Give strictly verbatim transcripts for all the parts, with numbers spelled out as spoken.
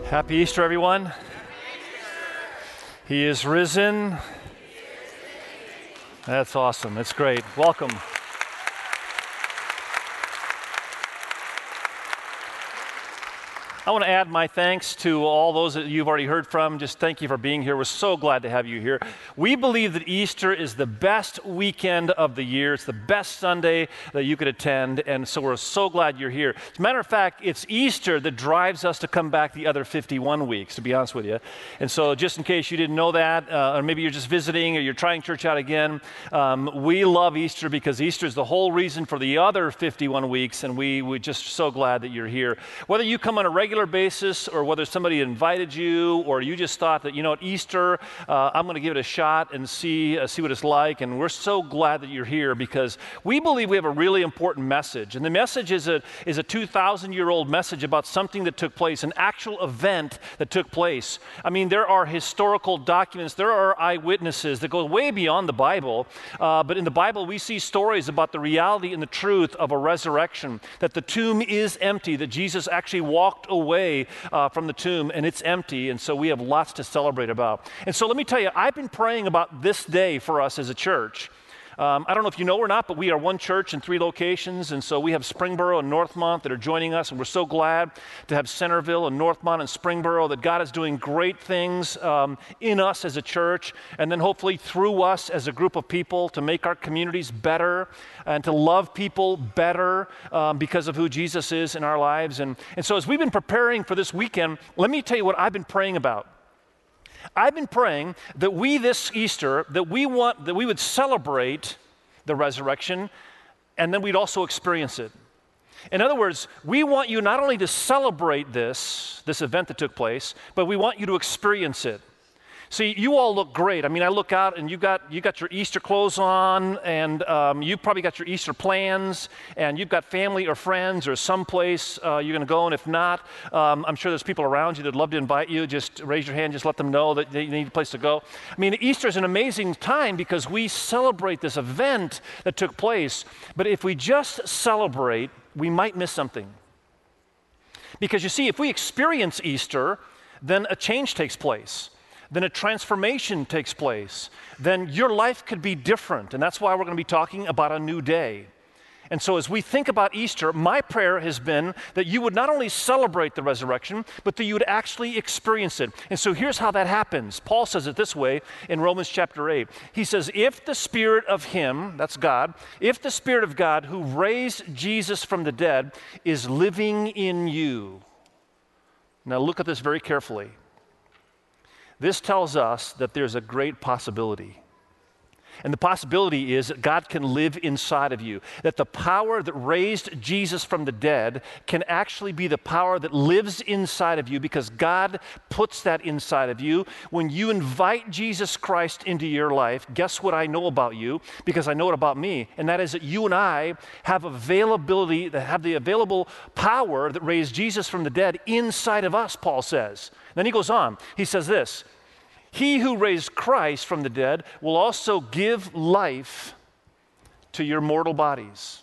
Happy Easter, everyone. He is risen. That's awesome. That's great. Welcome. I want to add my thanks to all those that you've already heard from. Just thank you for being here. We're so glad to have you here. We believe that Easter is the best weekend of the year. It's the best Sunday that you could attend, and so we're so glad you're here. As a matter of fact, it's Easter that drives us to come back the other fifty-one weeks, to be honest with you. And so just in case you didn't know that, uh, or maybe you're just visiting or you're trying church out again, um, we love Easter because Easter is the whole reason for the other fifty-one weeks, and we, we're just so glad that you're here. Whether you come on a regular basis or whether somebody invited you or you just thought that, you know, at Easter, uh, I'm going to give it a shot and see uh, see what it's like. And we're so glad that you're here because we believe we have a really important message. And the message is a, is a two thousand year old message about something that took place, an actual event that took place. I mean, there are historical documents, there are eyewitnesses that go way beyond the Bible. Uh, but in the Bible, we see stories about the reality and the truth of a resurrection, that the tomb is empty, that Jesus actually walked away uh, from the tomb and it's empty, and so we have lots to celebrate about. And so let me tell you, I've been praying about this day for us as a church. Um, I don't know if you know or not, but we are one church in three locations, and so we have Springboro and Northmont that are joining us, and we're so glad to have Centerville and Northmont and Springboro, that God is doing great things um, in us as a church, and then hopefully through us as a group of people to make our communities better and to love people better um, because of who Jesus is in our lives. And, and so as we've been preparing for this weekend, let me tell you what I've been praying about. I've been praying that we this Easter, that we want, that we would celebrate the resurrection, and then we'd also experience it. In other words, we want you not only to celebrate this, this event that took place, but we want you to experience it. See, you all look great. I mean, I look out and you got you got your Easter clothes on, and um, you've probably got your Easter plans, and you've got family or friends or someplace uh, you're going to go. And if not, um, I'm sure there's people around you that'd love to invite you. Just raise your hand. Just let them know that they need a place to go. I mean, Easter is an amazing time because we celebrate this event that took place. But if we just celebrate, we might miss something. Because you see, if we experience Easter, then a change takes place. Then a transformation takes place. Then your life could be different. And that's why we're going to be talking about a new day. And so as we think about Easter, my prayer has been that you would not only celebrate the resurrection, but that you would actually experience it. And so here's how that happens. Paul says it this way in Romans chapter eight. He says, if the Spirit of Him, that's God, if the Spirit of God who raised Jesus from the dead is living in you. Now look at this very carefully. This tells us that there's a great possibility. And the possibility is that God can live inside of you, that the power that raised Jesus from the dead can actually be the power that lives inside of you because God puts that inside of you. When you invite Jesus Christ into your life, guess what I know about you? Because I know it about me, and that is that you and I have availability, that have the available power that raised Jesus from the dead inside of us, Paul says. Then he goes on, he says this, He who raised Christ from the dead will also give life to your mortal bodies.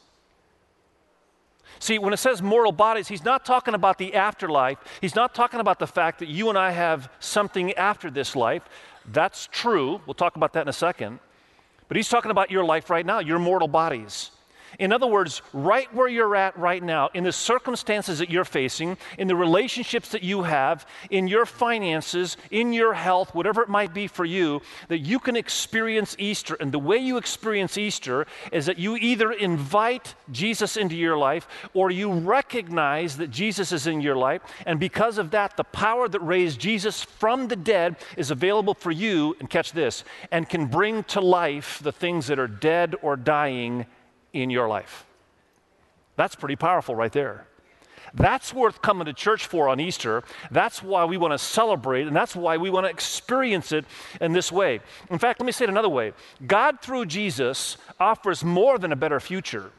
See, when it says mortal bodies, he's not talking about the afterlife. He's not talking about the fact that you and I have something after this life. That's true. We'll talk about that in a second. But he's talking about your life right now, your mortal bodies. In other words, right where you're at right now, in the circumstances that you're facing, in the relationships that you have, in your finances, in your health, whatever it might be for you, that you can experience Easter. And the way you experience Easter is that you either invite Jesus into your life or you recognize that Jesus is in your life. And because of that, the power that raised Jesus from the dead is available for you, and catch this, and can bring to life the things that are dead or dying in your life. That's pretty powerful right there. That's worth coming to church for on Easter. That's why we want to celebrate, and that's why we want to experience it in this way. In fact, let me say it another way. God, through Jesus, offers more than a better future.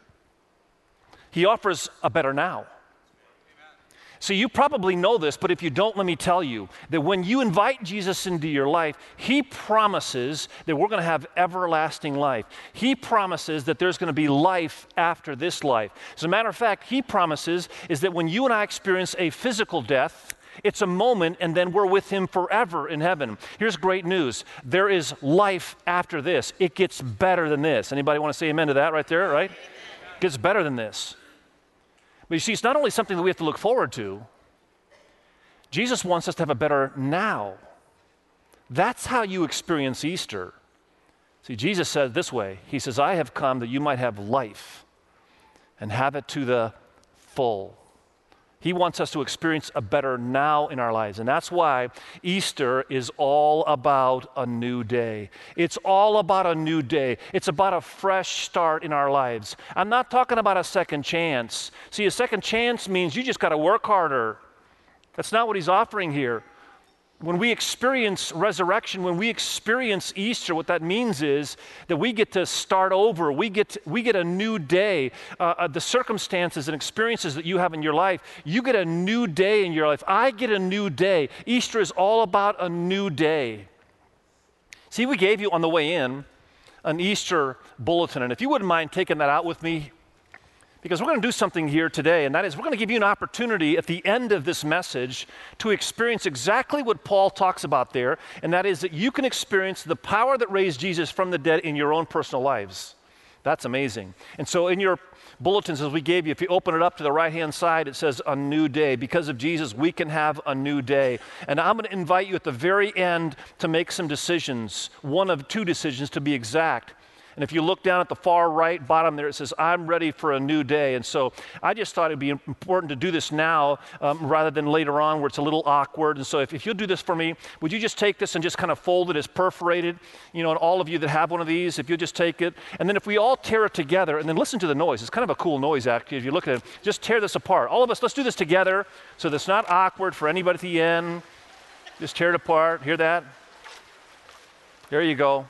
He offers a better now. So you probably know this, but if you don't, let me tell you that when you invite Jesus into your life, He promises that we're going to have everlasting life. He promises that there's going to be life after this life. As a matter of fact, He promises is that when you and I experience a physical death, It's a moment, and then we're with him forever in heaven. Here's great news. There is life after this. It gets better than this. Anybody want to say amen to that right there, right? It gets better than this. But you see, it's not only something that we have to look forward to. Jesus wants us to have a better now. That's how you experience Easter. See, Jesus said this way. He says, I have come that you might have life and have it to the full. He wants us to experience a better now in our lives. And that's why Easter is all about a new day. It's all about a new day. It's about a fresh start in our lives. I'm not talking about a second chance. See, a second chance means you just got to work harder. That's not what he's offering here. When we experience resurrection, when we experience Easter, what that means is that we get to start over. We get to, we get a new day. Uh, uh, the circumstances and experiences that you have in your life, you get a new day in your life. I get a new day. Easter is all about a new day. See, we gave you on the way in an Easter bulletin, and if you wouldn't mind taking that out with me, because we're going to do something here today, and that is we're going to give you an opportunity at the end of this message to experience exactly what Paul talks about there, and that is that you can experience the power that raised Jesus from the dead in your own personal lives. That's amazing. And so in your bulletins as we gave you, if you open it up to the right-hand side, it says a new day. Because of Jesus, we can have a new day. And I'm going to invite you at the very end to make some decisions, one of two decisions to be exact. And if you look down at the far right bottom there, it says, I'm ready for a new day. And so I just thought it'd be important to do this now um, rather than later on where it's a little awkward. And so if, if you'll do this for me, would you just take this and just kind of fold it as perforated? You know, and all of you that have one of these, if you'll just take it. And then if we all tear it together, and then listen to the noise. It's kind of a cool noise, actually, if you look at it. Just tear this apart. All of us, let's do this together so that it's not awkward for anybody at the end. Just tear it apart. Hear that? There you go.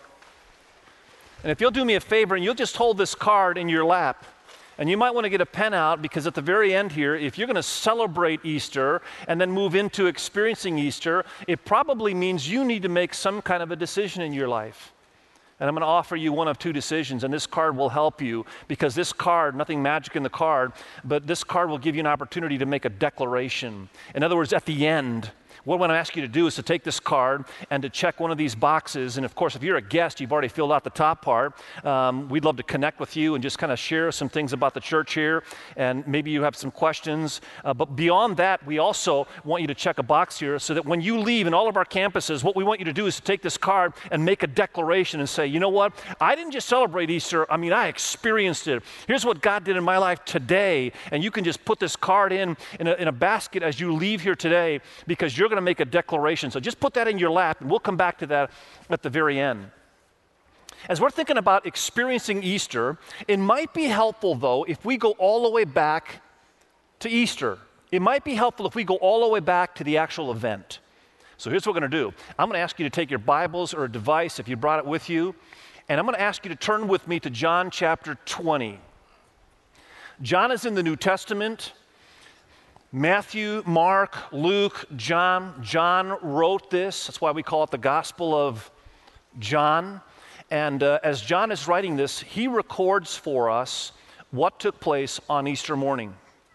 And if you'll do me a favor and you'll just hold this card in your lap, and you might want to get a pen out because at the very end here, if you're going to celebrate Easter and then move into experiencing Easter, it probably means you need to make some kind of a decision in your life. And I'm going to offer you one of two decisions, and this card will help you because this card, nothing magic in the card, but this card will give you an opportunity to make a declaration. In other words, at the end, what I want to ask you to do is to take this card and to check one of these boxes. And of course, if you're a guest, you've already filled out the top part. Um, we'd love to connect with you and just kind of share some things about the church here. And maybe you have some questions. Uh, but beyond that, we also want you to check a box here so that when you leave in all of our campuses, what we want you to do is to take this card and make a declaration and say, you know what? I didn't just celebrate Easter. I mean, I experienced it. Here's what God did in my life today. And you can just put this card in, in a, in a basket as you leave here today because you're going to make a declaration. So just put that in your lap, and we'll come back to that at the very end. As we're thinking about experiencing Easter, it might be helpful, though, if we go all the way back to Easter. It might be helpful if we go all the way back to the actual event. So here's what we're going to do. I'm going to ask you to take your Bibles or a device if you brought it with you, and I'm going to ask you to turn with me to John chapter twenty. John is in the New Testament. Matthew, Mark, Luke, John. John wrote this. That's why we call it the Gospel of John. And uh, as John is writing this, he records for us what took place on Easter morning.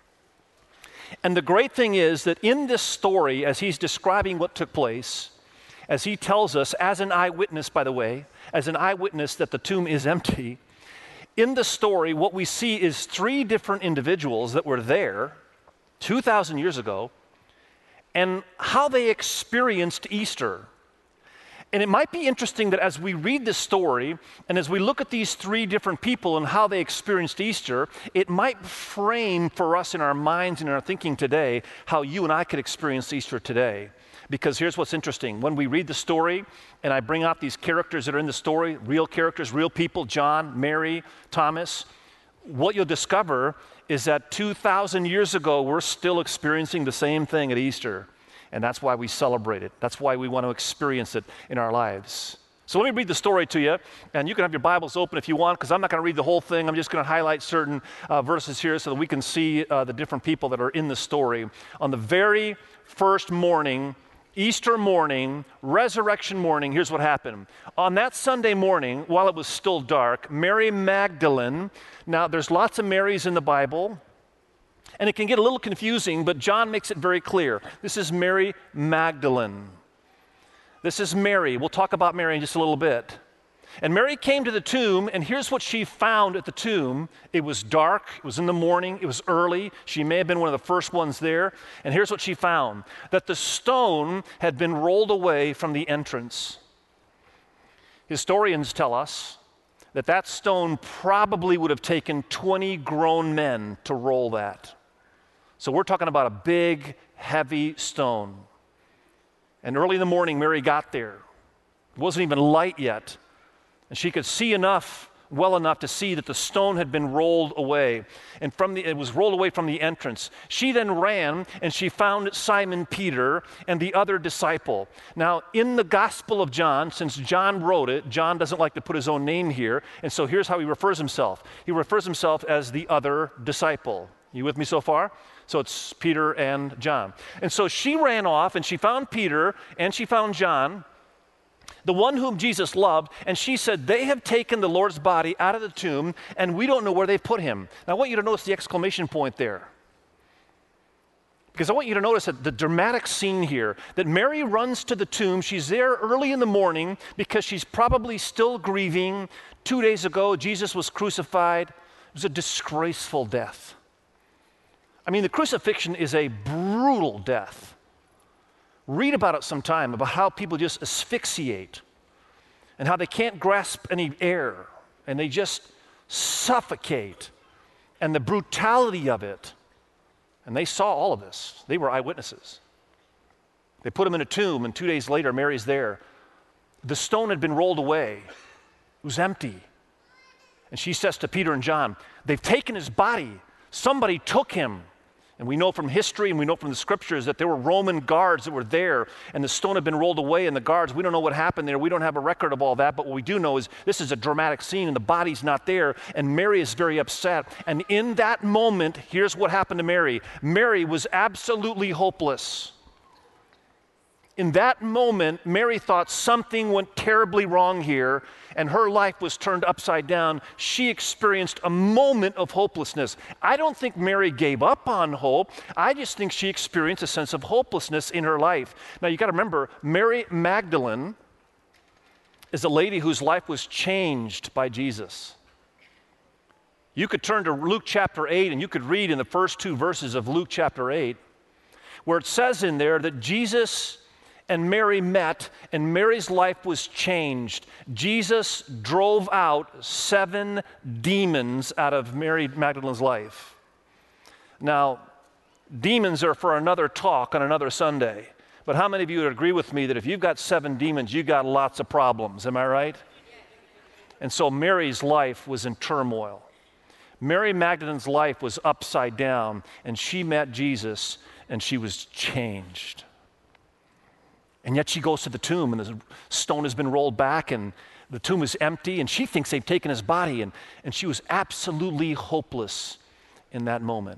And the great thing is that in this story, as he's describing what took place, as he tells us, as an eyewitness, by the way, as an eyewitness that the tomb is empty, in the story, what we see is three different individuals that were there two thousand years ago, and how they experienced Easter. And it might be interesting that as we read this story, and as we look at these three different people and how they experienced Easter, it might frame for us in our minds and in our thinking today how you and I could experience Easter today. Because here's what's interesting. When we read the story, and I bring out these characters that are in the story, real characters, real people, John, Mary, Thomas, what you'll discover is that two thousand years ago, we're still experiencing the same thing at Easter. And that's why we celebrate it. That's why we want to experience it in our lives. So let me read the story to you. And you can have your Bibles open if you want, because I'm not going to read the whole thing. I'm just going to highlight certain uh, verses here so that we can see uh, the different people that are in the story. On the very first morning, Easter morning, resurrection morning, here's what happened. On that Sunday morning, while it was still dark, Mary Magdalene, now there's lots of Marys in the Bible. And it can get a little confusing, but John makes it very clear. This is Mary Magdalene. This is Mary. We'll talk about Mary in just a little bit. And Mary came to the tomb, and here's what she found at the tomb. It was dark. It was in the morning. It was early. She may have been one of the first ones there. And here's what she found, that the stone had been rolled away from the entrance. Historians tell us that that stone probably would have taken twenty grown men to roll that. So we're talking about a big, heavy stone. And early in the morning, Mary got there. It wasn't even light yet. And she could see enough, well enough to see that the stone had been rolled away. And from the, it was rolled away from the entrance. She then ran and she found Simon Peter and the other disciple. Now, in the Gospel of John, since John wrote it, John doesn't like to put his own name here. And so here's how he refers himself. He refers himself as the other disciple. You with me so far? So it's Peter and John. And so she ran off and she found Peter and she found John, the one whom Jesus loved, and she said, they have taken the Lord's body out of the tomb, and we don't know where they've put him. Now, I want you to notice the exclamation point there. Because I want you to notice that the dramatic scene here, that Mary runs to the tomb. She's there early in the morning because she's probably still grieving. Two days ago, Jesus was crucified. It was a disgraceful death. I mean, the crucifixion is a brutal death. Read about it sometime, about how people just asphyxiate and how they can't grasp any air and they just suffocate, and the brutality of it. And they saw all of this. They were eyewitnesses. They put him in a tomb, and two days later, Mary's there. The stone had been rolled away. It was empty. And she says to Peter and John, they've taken his body. Somebody took him. And we know from history and we know from the scriptures that there were Roman guards that were there, and the stone had been rolled away, and the guards, we don't know what happened there. We don't have a record of all that, but what we do know is this is a dramatic scene, and the body's not there, and Mary is very upset. And in that moment, here's what happened to Mary. Mary was absolutely hopeless. In that moment, Mary thought something went terribly wrong here, and her life was turned upside down. She experienced a moment of hopelessness. I don't think Mary gave up on hope. I just think she experienced a sense of hopelessness in her life. Now, you got to remember, Mary Magdalene is a lady whose life was changed by Jesus. You could turn to Luke chapter eight, and you could read in the first two verses of Luke chapter eight, where it says in there that Jesus and Mary met, and Mary's life was changed. Jesus drove out seven demons out of Mary Magdalene's life. Now, demons are for another talk on another Sunday. But how many of you would agree with me that if you've got seven demons, you've got lots of problems? Am I right? And so Mary's life was in turmoil. Mary Magdalene's life was upside down, and she met Jesus, and she was changed. And yet she goes to the tomb, and the stone has been rolled back, and the tomb is empty, and she thinks they've taken his body, and, and she was absolutely hopeless in that moment.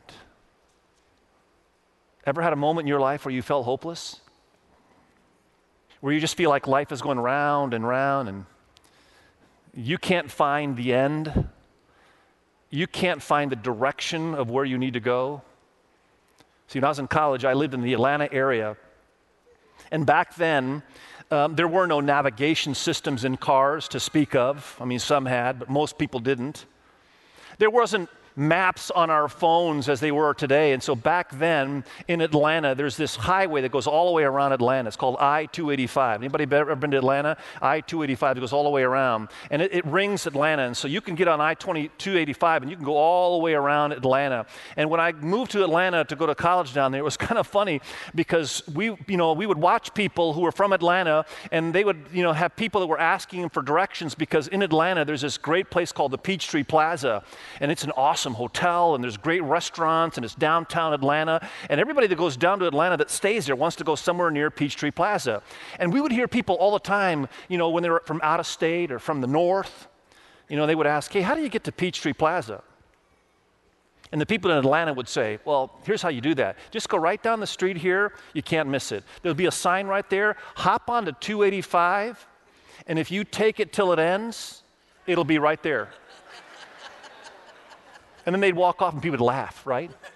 Ever had a moment in your life where you felt hopeless? Where you just feel like life is going round and round, and you can't find the end? You can't find the direction of where you need to go? See, when I was in college, I lived in the Atlanta area. And back then, um, there were no navigation systems in cars to speak of. I mean, some had, but most people didn't. There wasn't maps on our phones as they were today. And so back then in Atlanta, there's this highway that goes all the way around Atlanta. It's called I two eighty-five. Anybody ever been to Atlanta? I two eighty-five, it goes all the way around. And it, it rings Atlanta. And so you can get on I two eighty-five and you can go all the way around Atlanta. And when I moved to Atlanta to go to college down there, it was kind of funny because we, you know, we would watch people who were from Atlanta, and they would, you know, have people that were asking them for directions, because in Atlanta, there's this great place called the Peachtree Plaza. And it's an awesome hotel, and there's great restaurants, and it's downtown Atlanta, and everybody that goes down to Atlanta that stays there wants to go somewhere near Peachtree Plaza. And we would hear people all the time, you know, when they were from out of state or from the north, you know, they would ask, hey, how do you get to Peachtree Plaza? And the people in Atlanta would say, well, here's how you do that. Just go right down the street here. You can't miss it. There'll be a sign right there. Hop on to two eighty-five, and if you take it till it ends, it'll be right there. And then they'd walk off and people would laugh, right?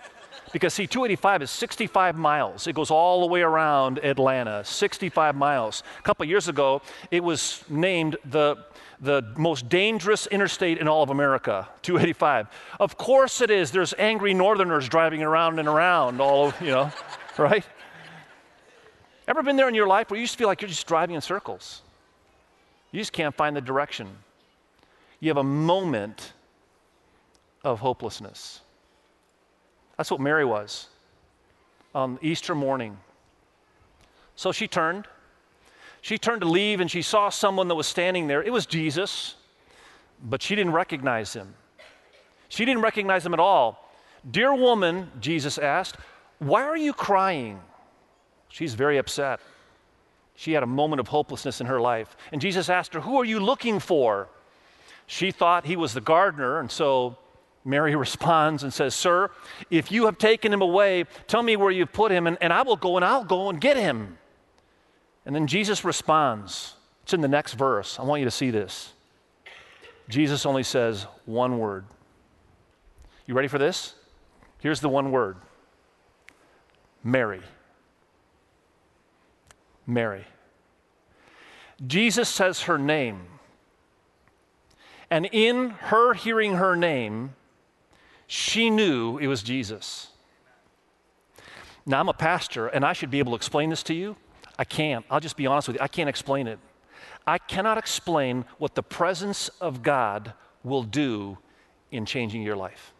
Because see, two eighty-five is sixty-five miles. It goes all the way around Atlanta, sixty-five miles. A couple years ago, it was named the, the most dangerous interstate in all of America, two eighty-five. Of course it is. There's angry northerners driving around and around all over, you know, right? Ever been there in your life where you just feel like you're just driving in circles? You just can't find the direction. You have a moment of hopelessness. That's what Mary was on Easter morning. So she turned. She turned to leave, and she saw someone that was standing there. It was Jesus, but she didn't recognize him. She didn't recognize him at all. "Dear woman," Jesus asked, "why are you crying?" She's very upset. She had a moment of hopelessness in her life. And Jesus asked her, "Who are you looking for?" She thought he was the gardener, and so Mary responds and says, "Sir, if you have taken him away, tell me where you've put him, and, and I will go and I'll go and get him." And then Jesus responds. It's in the next verse. I want you to see this. Jesus only says one word. You ready for this? Here's the one word. Mary. Mary. Jesus says her name. And in her hearing her name, she knew it was Jesus. Now, I'm a pastor, and I should be able to explain this to you. I can't. I'll just be honest with you. I can't explain it. I cannot explain what the presence of God will do in changing your life.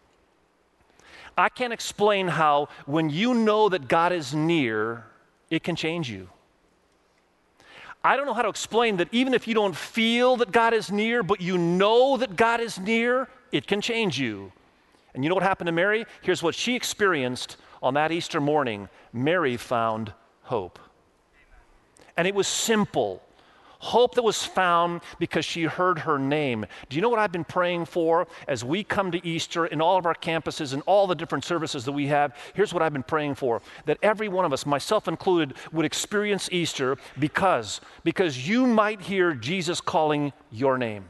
I can't explain how when you know that God is near, it can change you. I don't know how to explain that even if you don't feel that God is near, but you know that God is near, it can change you. And you know what happened to Mary? Here's what she experienced on that Easter morning. Mary found hope. And it was simple. Hope that was found because she heard her name. Do you know what I've been praying for as we come to Easter in all of our campuses and all the different services that we have? Here's what I've been praying for, that every one of us, myself included, would experience Easter because, because you might hear Jesus calling your name.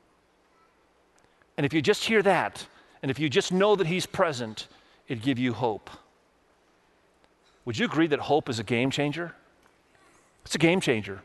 And if you just hear that, and if you just know that he's present, it'd give you hope. Would you agree that hope is a game changer? It's a game changer.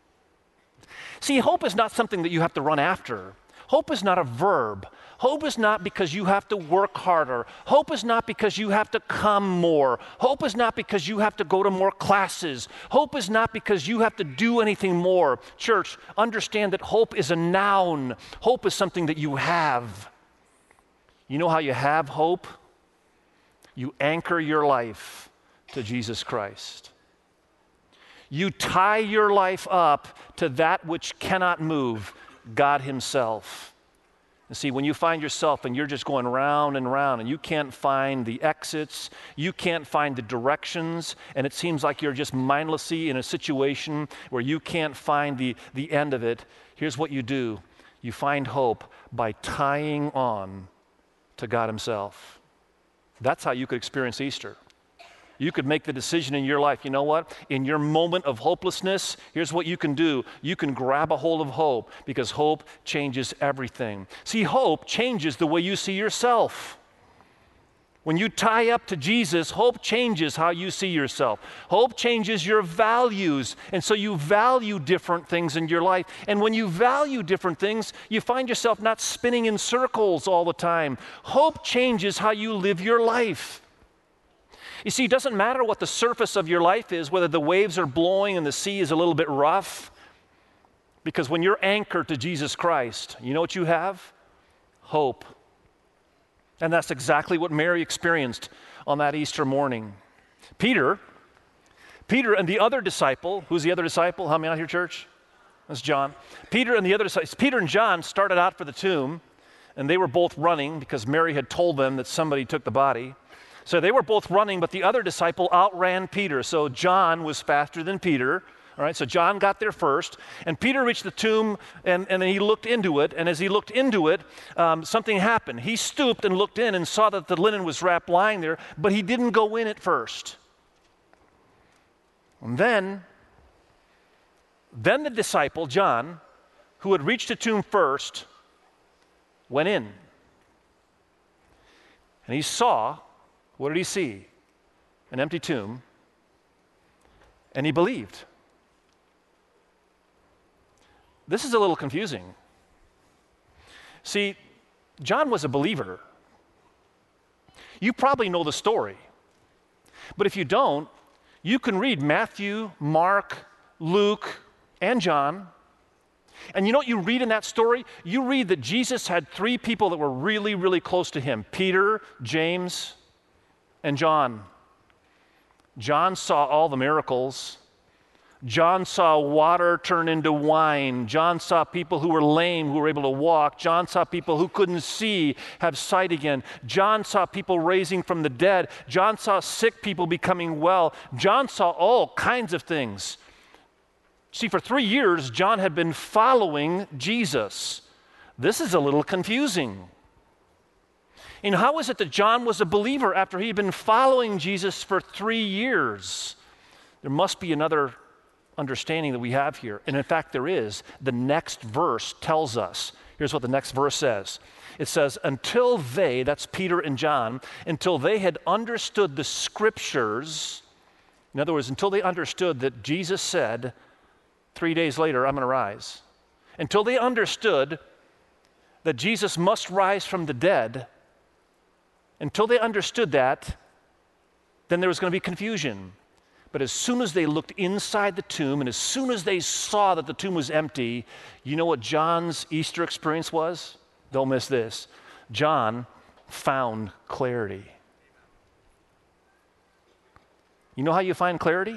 See, hope is not something that you have to run after. Hope is not a verb. Hope is not because you have to work harder. Hope is not because you have to come more. Hope is not because you have to go to more classes. Hope is not because you have to do anything more. Church, understand that hope is a noun. Hope is something that you have. You know how you have hope? You anchor your life to Jesus Christ. You tie your life up to that which cannot move, God himself. And see, when you find yourself and you're just going round and round and you can't find the exits, you can't find the directions, and it seems like you're just mindlessly in a situation where you can't find the, the end of it, here's what you do. You find hope by tying on to God himself. That's how you could experience Easter. You could make the decision in your life, you know what? In your moment of hopelessness, here's what you can do. You can grab a hold of hope because hope changes everything. See, hope changes the way you see yourself. When you tie up to Jesus, hope changes how you see yourself. Hope changes your values, and so you value different things in your life. And when you value different things, you find yourself not spinning in circles all the time. Hope changes how you live your life. You see, it doesn't matter what the surface of your life is, whether the waves are blowing and the sea is a little bit rough, because when you're anchored to Jesus Christ, you know what you have? Hope. And that's exactly what Mary experienced on that Easter morning. Peter, Peter and the other disciple, who's the other disciple? How many out here, church? That's John. Peter and the other disciples, Peter and John started out for the tomb, and they were both running because Mary had told them that somebody took the body. So they were both running, but the other disciple outran Peter. So John was faster than Peter. All right, so John got there first, and Peter reached the tomb, and, and then he looked into it, and as he looked into it, um, something happened. He stooped and looked in and saw that the linen was wrapped lying there, but he didn't go in at first. And then, then the disciple, John, who had reached the tomb first, went in. And he saw What did he see? An empty tomb. And he believed. This is a little confusing. See, John was a believer. You probably know the story. But if you don't, you can read Matthew, Mark, Luke, and John. And you know what you read in that story? You read that Jesus had three people that were really, really close to him: Peter, James, and John. John saw all the miracles. John saw water turn into wine. John saw people who were lame who were able to walk. John saw people who couldn't see have sight again. John saw people raising from the dead. John saw sick people becoming well. John saw all kinds of things. See, for three years, John had been following Jesus. This is a little confusing. And how is it that John was a believer after he had been following Jesus for three years? There must be another understanding that we have here. And in fact, there is. The next verse tells us. Here's what the next verse says. It says, until they, that's Peter and John, until they had understood the scriptures, in other words, until they understood that Jesus said, three days later, I'm going to rise. Until they understood that Jesus must rise from the dead, until they understood that, then there was going to be confusion. But as soon as they looked inside the tomb, and as soon as they saw that the tomb was empty, you know what John's Easter experience was? Don't miss this. John found clarity. You know how you find clarity?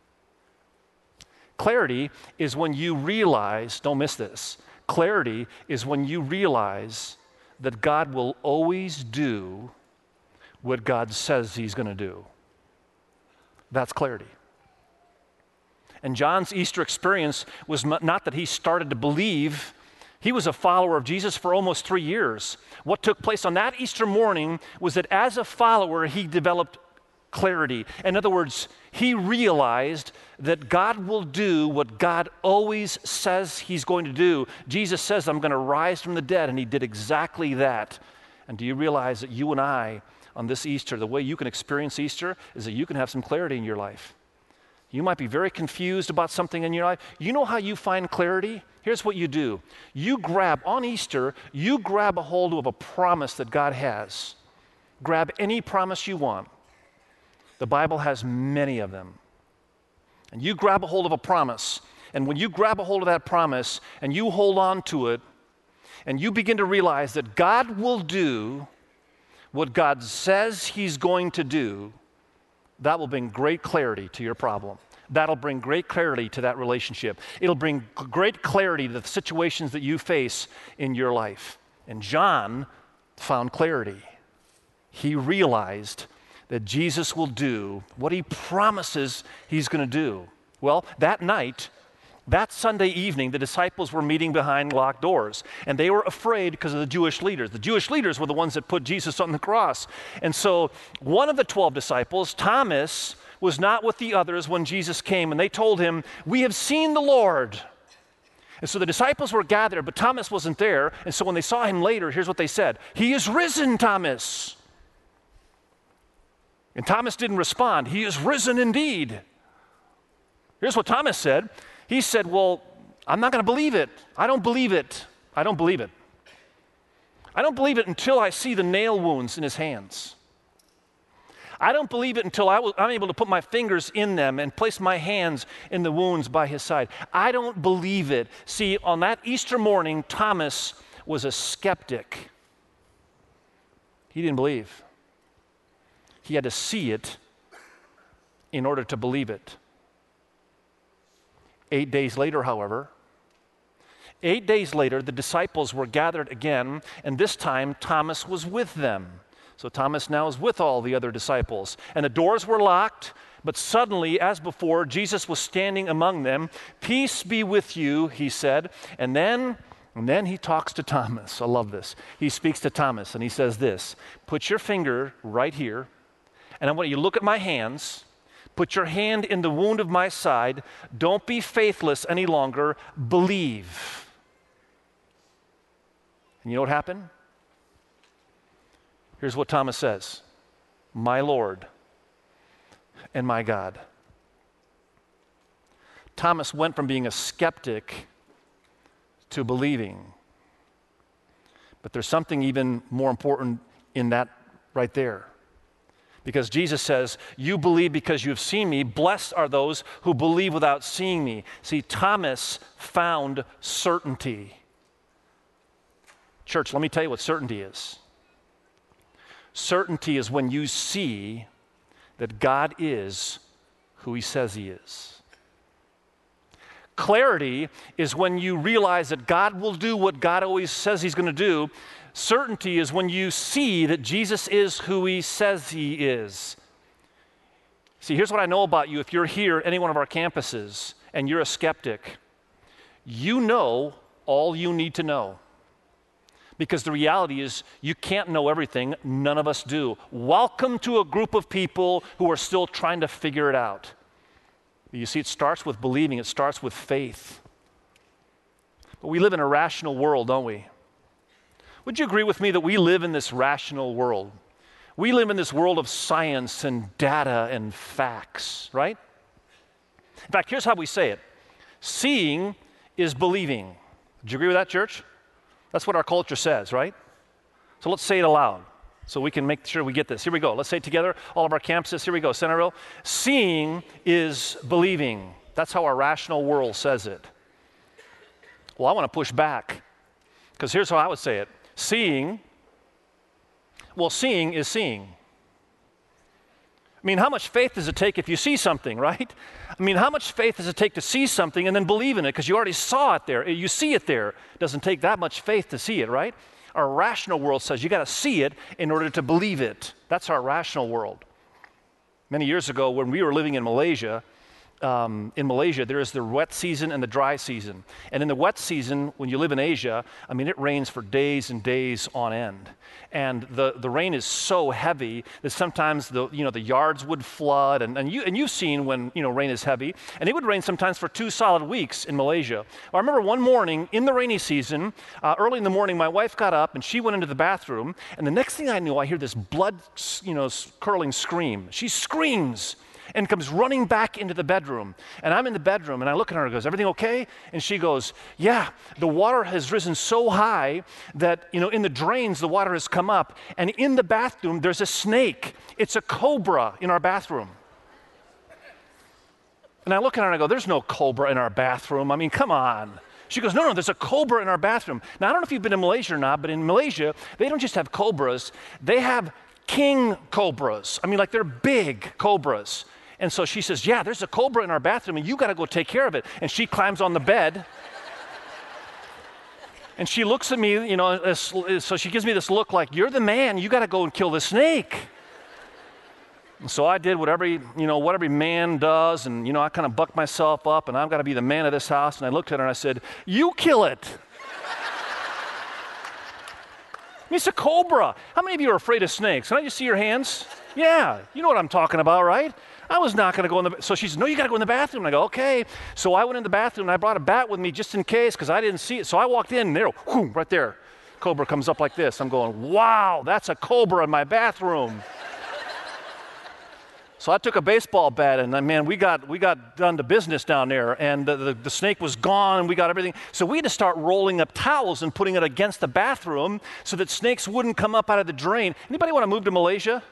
Clarity is when you realize, don't miss this, clarity is when you realize that God will always do what God says he's going to do. That's clarity. And John's Easter experience was not that he started to believe. He was a follower of Jesus for almost three years. What took place on that Easter morning was that as a follower, he developed clarity. In other words, he realized that God will do what God always says he's going to do. Jesus says, I'm going to rise from the dead, and he did exactly that. And do you realize that you and I, on this Easter, the way you can experience Easter is that you can have some clarity in your life. You might be very confused about something in your life. You know how you find clarity? Here's what you do. You grab, on Easter, you grab a hold of a promise that God has. Grab any promise you want. The Bible has many of them. And you grab a hold of a promise. And when you grab a hold of that promise and you hold on to it, and you begin to realize that God will do what God says he's going to do, that will bring great clarity to your problem. That'll bring great clarity to that relationship. It'll bring great clarity to the situations that you face in your life. And John found clarity. He realized that Jesus will do what he promises he's going to do. Well, that night, that Sunday evening, the disciples were meeting behind locked doors, and they were afraid because of the Jewish leaders. The Jewish leaders were the ones that put Jesus on the cross. And so one of the twelve disciples, Thomas, was not with the others when Jesus came, and they told him, we have seen the Lord. And so the disciples were gathered, but Thomas wasn't there, and so when they saw him later, here's what they said, he is risen, Thomas. And Thomas didn't respond, he is risen indeed. Here's what Thomas said. He said, well, I'm not going to believe it. I don't believe it. I don't believe it. I don't believe it until I see the nail wounds in his hands. I don't believe it until I w- I'm able to put my fingers in them and place my hands in the wounds by his side. I don't believe it. See, on that Easter morning, Thomas was a skeptic. He didn't believe. He had to see it in order to believe it. Eight days later, however, eight days later, the disciples were gathered again, and this time Thomas was with them. So Thomas now is with all the other disciples. And the doors were locked, but suddenly, as before, Jesus was standing among them. Peace be with you, he said. And then, and then he talks to Thomas. I love this. He speaks to Thomas, and he says this, put your finger right here, and I want you to look at my hands. Put your hand in the wound of my side. Don't be faithless any longer. Believe. And you know what happened? Here's what Thomas says. my Lord and my God. Thomas went from being a skeptic to believing. But there's something even more important in that right there. Because Jesus says, you believe because you have seen me. Blessed are those who believe without seeing me. See, Thomas found certainty. Church, let me tell you what certainty is. Certainty is when you see that God is who he says he is. Clarity is when you realize that God will do what God always says he's going to do. Certainty is when you see that Jesus is who he says he is. See, here's what I know about you. If you're here at any one of our campuses and you're a skeptic, you know all you need to know. Because the reality is you can't know everything. None of us do. Welcome to a group of people who are still trying to figure it out. You see, it starts with believing. It starts with faith. But we live in a rational world, don't we? Would you agree with me that we live in this rational world? We live in this world of science and data and facts, right? In fact, here's how we say it. Seeing is believing. Do you agree with that, church? That's what our culture says, right? So let's say it aloud so we can make sure we get this. Here we go. Let's say it together, all of our campuses. Here we go, Centerville. Seeing is believing. That's how our rational world says it. Well, I want to push back because here's how I would say it. Seeing, well, seeing is seeing. I mean, how much faith does it take if you see something, right? I mean, how much faith does it take to see something and then believe in it because you already saw it there? You see it there. It doesn't take that much faith to see it, right? Our rational world says you got to see it in order to believe it. That's our rational world. Many years ago, when we were living in Malaysia, Um, in Malaysia, there is the wet season and the dry season. And in the wet season, when you live in Asia, I mean, it rains for days and days on end. And the, the rain is so heavy that sometimes the, you know, the yards would flood. And, and, you, and you've seen when, you know, rain is heavy. And it would rain sometimes for two solid weeks in Malaysia. I remember one morning in the rainy season, uh, early in the morning, my wife got up and she went into the bathroom. And the next thing I knew, I hear this blood, you know, curdling scream. She screams and comes running back into the bedroom. And I'm in the bedroom, and I look at her and goes, everything okay? And she goes, yeah, the water has risen so high that, you know, in the drains, the water has come up. And in the bathroom, there's a snake. It's a cobra in our bathroom. And I look at her and I go, there's no cobra in our bathroom. I mean, come on. She goes, no, no, there's a cobra in our bathroom. Now, I don't know if you've been in Malaysia or not, but in Malaysia, they don't just have cobras. They have king cobras. I mean, like they're big cobras. And so she says, yeah, there's a cobra in our bathroom and you got to go take care of it. And she climbs on the bed. And she looks at me, you know, as, so she gives me this look like, you're the man, you got to go and kill the snake. And so I did what every, you know, what every man does. And, you know, I kind of bucked myself up and I've got to be the man of this house. And I looked at her and I said, you kill it. It's a cobra. How many of you are afraid of snakes? Can I just see your hands? Yeah, you know what I'm talking about, right? I was not going to go in the, so she said, no, you got to go in the bathroom. And I go, okay. So I went in the bathroom and I brought a bat with me just in case because I didn't see it. So I walked in and there, whoo, right there. Cobra comes up like this. I'm going, wow, that's a cobra in my bathroom. So I took a baseball bat and man, we got we got done to business down there and the, the, the snake was gone and we got everything. So we had to start rolling up towels and putting it against the bathroom so that snakes wouldn't come up out of the drain. Anybody want to move to Malaysia?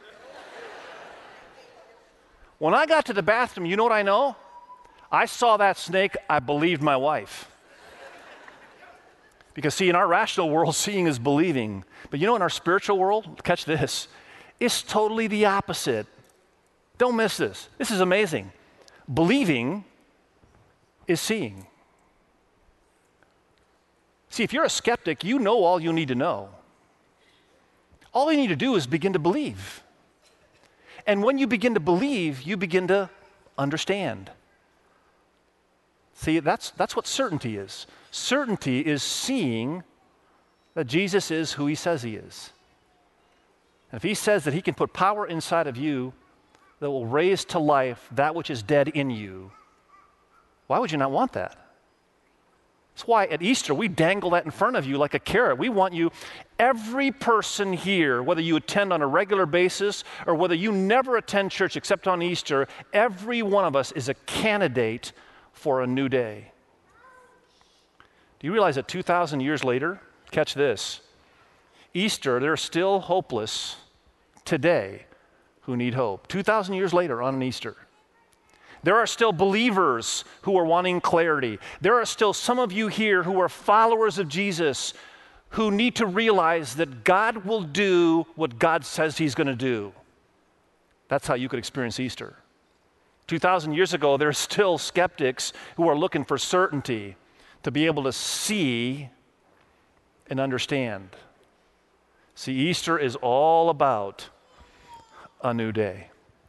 When I got to the bathroom, you know what I know? I saw that snake, I believed my wife. Because see, in our rational world, seeing is believing. But you know, in our spiritual world, catch this, it's totally the opposite. Don't miss this. This is amazing. Believing is seeing. See, if you're a skeptic, you know all you need to know. All you need to do is begin to believe. And when you begin to believe, you begin to understand. See, that's, that's what certainty is. Certainty is seeing that Jesus is who he says he is. And if he says that he can put power inside of you that will raise to life that which is dead in you, why would you not want that? That's why at Easter, we dangle that in front of you like a carrot. We want you, every person here, whether you attend on a regular basis or whether you never attend church except on Easter, every one of us is a candidate for a new day. Do you realize that two thousand years later, catch this, Easter, there are still hopeless today who need hope. two thousand years later on an Easter. There are still believers who are wanting clarity. There are still some of you here who are followers of Jesus who need to realize that God will do what God says he's going to do. That's how you could experience Easter. two thousand years ago, there are still skeptics who are looking for certainty to be able to see and understand. See, Easter is all about a new day.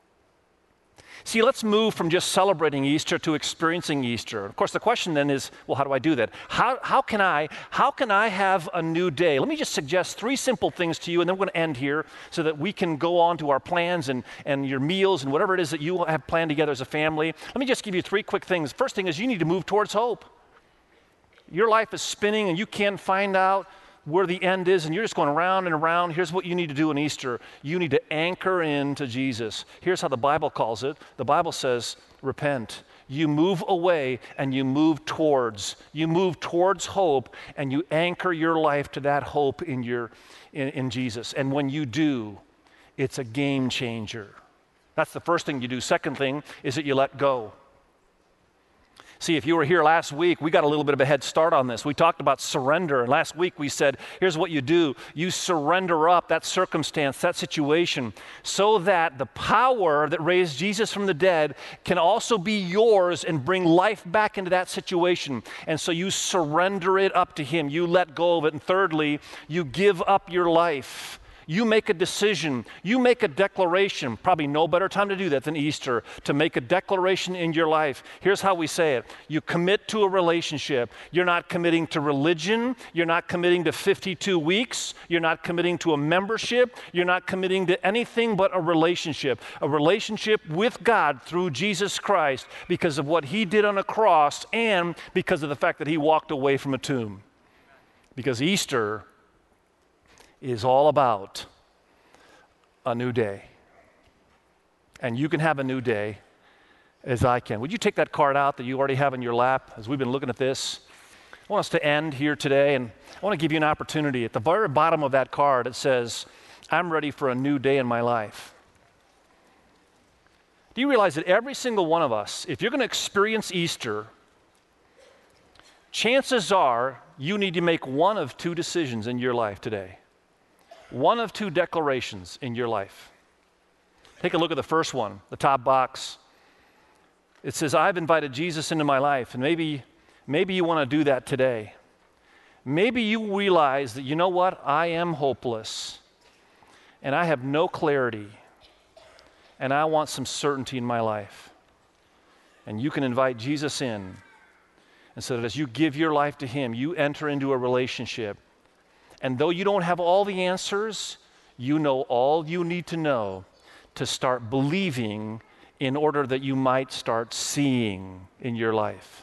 See, let's move from just celebrating Easter to experiencing Easter. Of course, the question then is, well, how do I do that? How, how can I, how can I have a new day? Let me just suggest three simple things to you, and then we're going to end here so that we can go on to our plans and, and your meals and whatever it is that you have planned together as a family. Let me just give you three quick things. First thing is you need to move towards hope. Your life is spinning and you can't find out where the end is, and you're just going around and around. Here's what you need to do on Easter. You need to anchor into Jesus. Here's how the Bible calls it. The Bible says, repent. You move away and you move towards. You move towards hope and you anchor your life to that hope in, your, in, in Jesus. And when you do, it's a game changer. That's the first thing you do. Second thing is that you let go. See, if you were here last week, we got a little bit of a head start on this. We talked about surrender. And last week we said, here's what you do. You surrender up that circumstance, that situation, so that the power that raised Jesus from the dead can also be yours and bring life back into that situation. And so you surrender it up to him. You let go of it. And thirdly, you give up your life. You make a decision, you make a declaration. Probably no better time to do that than Easter, to make a declaration in your life. Here's how we say it. You commit to a relationship. You're not committing to religion. You're not committing to fifty-two weeks. You're not committing to a membership. You're not committing to anything but a relationship. A relationship with God through Jesus Christ because of what he did on a cross and because of the fact that he walked away from a tomb. Because Easter is all about a new day. And you can have a new day as I can. Would you take that card out that you already have in your lap as we've been looking at this? I want us to end here today, and I want to give you an opportunity. At the very bottom of that card, it says, I'm ready for a new day in my life. Do you realize that every single one of us, if you're going to experience Easter, chances are you need to make one of two decisions in your life today. One of two declarations in your life. Take a look at the first one, the top box. It says, I've invited Jesus into my life. And maybe, maybe you want to do that today. Maybe you realize that, you know what, I am hopeless. And I have no clarity. And I want some certainty in my life. And you can invite Jesus in. And so that as you give your life to him, you enter into a relationship. And though you don't have all the answers, you know all you need to know to start believing in order that you might start seeing in your life.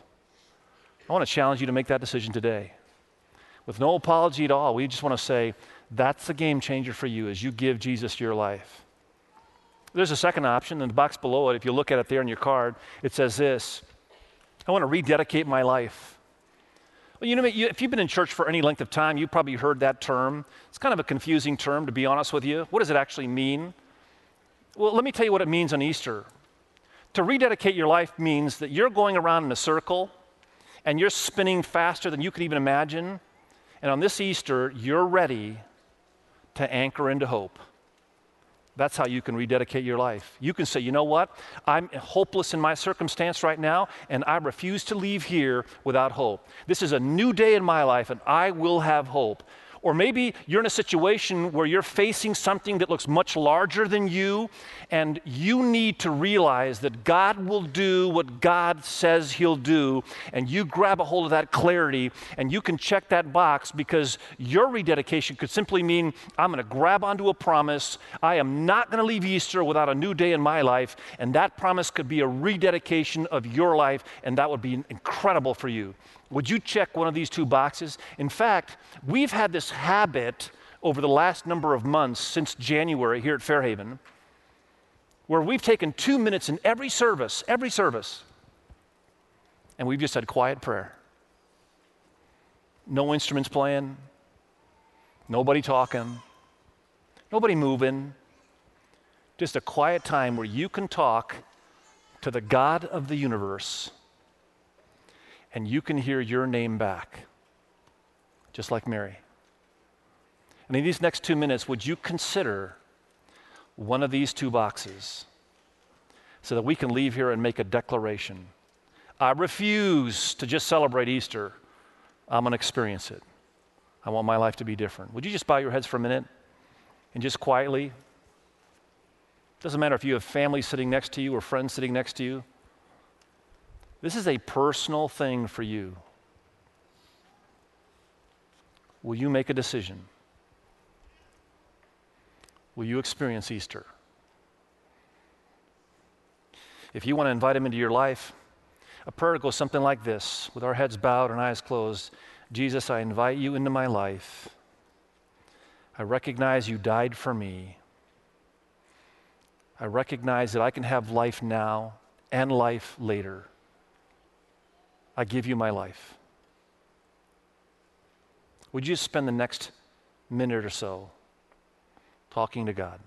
I want to challenge you to make that decision today. With no apology at all, we just want to say, that's the game changer for you as you give Jesus your life. There's a second option in the box below it. If you look at it there on your card, it says this, I want to rededicate my life. Well, you know, if you've been in church for any length of time, you've probably heard that term. It's kind of a confusing term, to be honest with you. What does it actually mean? Well, let me tell you what it means on Easter. To rededicate your life means that you're going around in a circle and you're spinning faster than you can even imagine. And on this Easter, you're ready to anchor into hope. That's how you can rededicate your life. You can say, you know what? I'm hopeless in my circumstance right now, and I refuse to leave here without hope. This is a new day in my life, and I will have hope. Or maybe you're in a situation where you're facing something that looks much larger than you, and you need to realize that God will do what God says he'll do, and you grab a hold of that clarity, and you can check that box because your rededication could simply mean, I'm going to grab onto a promise. I am not going to leave Easter without a new day in my life, and that promise could be a rededication of your life, and that would be incredible for you. Would you check one of these two boxes? In fact, we've had this habit over the last number of months since January here at Fairhaven, where we've taken two minutes in every service, every service, and we've just had quiet prayer. No instruments playing, nobody talking, nobody moving, just a quiet time where you can talk to the God of the universe and you can hear your name back, just like Mary. And in these next two minutes, would you consider one of these two boxes so that we can leave here and make a declaration? I refuse to just celebrate Easter. I'm going to experience it. I want my life to be different. Would you just bow your heads for a minute and just quietly? Doesn't matter if you have family sitting next to you or friends sitting next to you. This is a personal thing for you. Will you make a decision? Will you experience Easter? If you want to invite him into your life, a prayer goes something like this, with our heads bowed and eyes closed. Jesus, I invite you into my life. I recognize you died for me. I recognize that I can have life now and life later. I give you my life. Would you spend the next minute or so talking to God?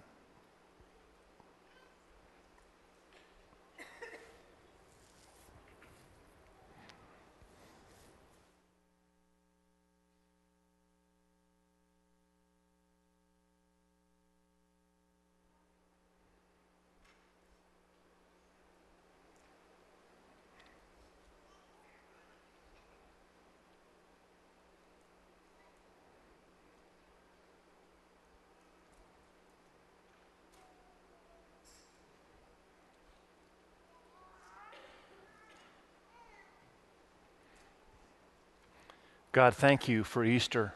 God, thank you for Easter.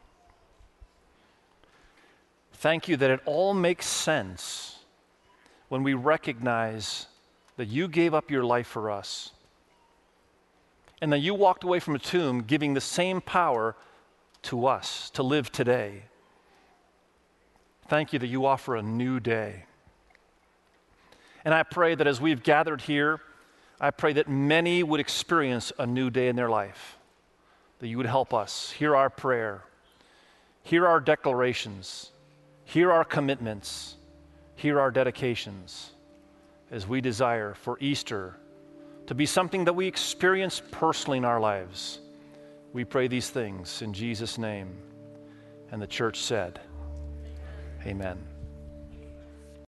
Thank you that it all makes sense when we recognize that you gave up your life for us and that you walked away from a tomb giving the same power to us to live today. Thank you that you offer a new day. And I pray that as we've gathered here, I pray that many would experience a new day in their life. That you would help us. Hear our prayer. Hear our declarations. Hear our commitments. Hear our dedications as we desire for Easter to be something that we experience personally in our lives. We pray these things in Jesus' name. And the church said, amen.